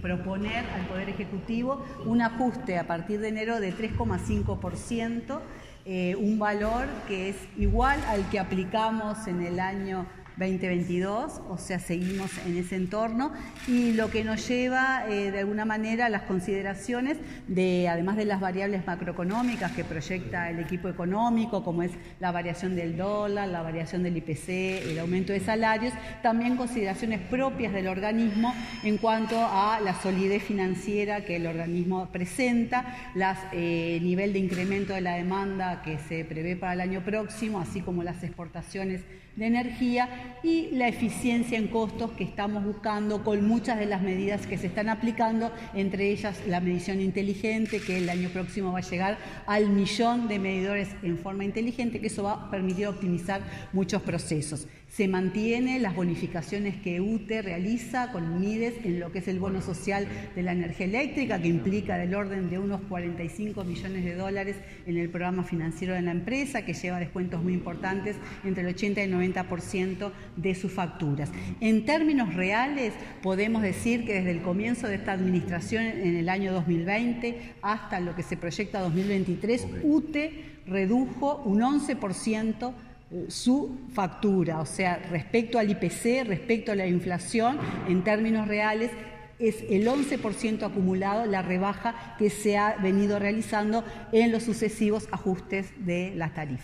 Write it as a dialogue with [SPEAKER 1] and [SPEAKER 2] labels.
[SPEAKER 1] proponer al Poder Ejecutivo un ajuste a partir de enero de 3,5%, un valor que es igual al que aplicamos en el año 2022, o sea, seguimos en ese entorno, y lo que nos lleva de alguna manera a las consideraciones de, además de las variables macroeconómicas que proyecta el equipo económico, como es la variación del dólar, la variación del IPC, el aumento de salarios, también consideraciones propias del organismo en cuanto a la solidez financiera que el organismo presenta, nivel de incremento de la demanda que se prevé para el año próximo, así como las exportaciones de energía y la eficiencia en costos que estamos buscando con muchas de las medidas que se están aplicando, entre ellas la medición inteligente, que el año próximo va a llegar al 1.000.000 de medidores en forma inteligente, que eso va a permitir optimizar muchos procesos. Se mantiene las bonificaciones que UTE realiza con MIDES en lo que es el bono social de la energía eléctrica, que implica del orden de unos 45 millones de dólares en el programa financiero de la empresa, que lleva descuentos muy importantes entre el 80 y el 90% de sus facturas. En términos reales, podemos decir que desde el comienzo de esta administración en el año 2020 hasta lo que se proyecta 2023, UTE redujo un 11% su factura, o sea, respecto al IPC, respecto a la inflación, en términos reales, es el 11% acumulado la rebaja que se ha venido realizando en los sucesivos ajustes de las tarifas.